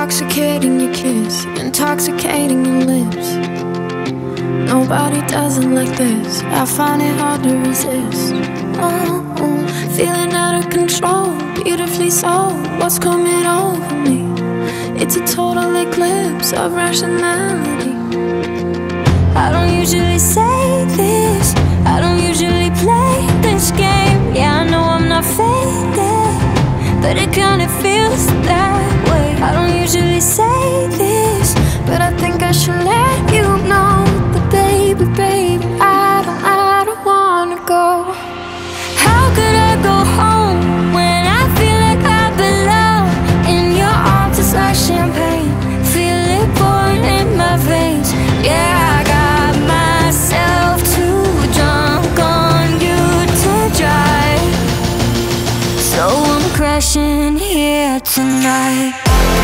Intoxicating your kiss, intoxicating your lips. Nobody does it like this. I find it hard to resist. Feeling out of control, beautifully so. What's coming over me? It's a total eclipse of rationality. I don't usually say this, I don't usually play this game. Yeah, I know I'm not faded, but it kinda feels that way. I don't usually say this, but I think I should let you know that baby, baby, I don't wanna go. How could I go home when I feel like I belong in your arms? It's like champagne, feel it pouring in my veins. Yeah, I got myself too drunk on you to drive, so I'm crashing here tonight.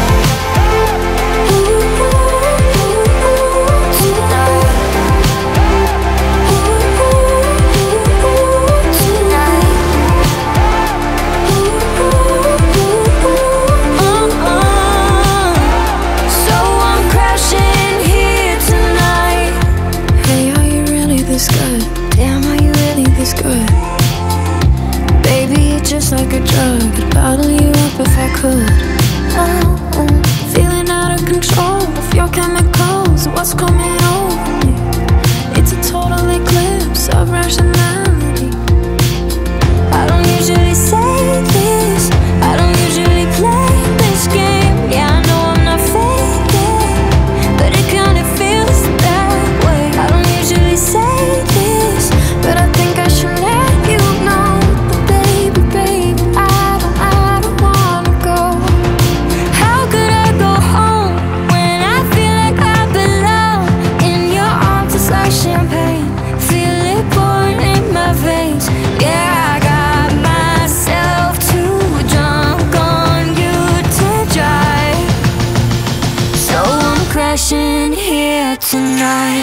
Just like a drug, I'd bottle you up if I could. Feeling out of control of your chemicals. What's coming over me? It's a total eclipse of rationality. I don't usually say this, I don't usually play this game. Yeah, I know I'm not faded, but it kinda feels that way. I don't usually say this, but I think I should let you know. Crashing here tonight.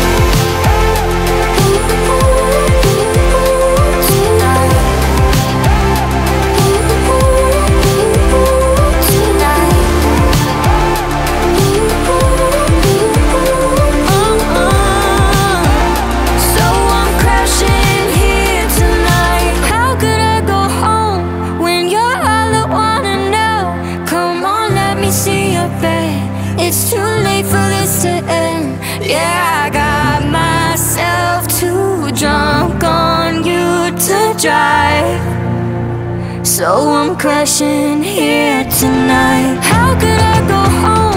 It's too late for this to end. Yeah, I got myself too drunk on you to drive, so I'm crashing here tonight. How could I go home?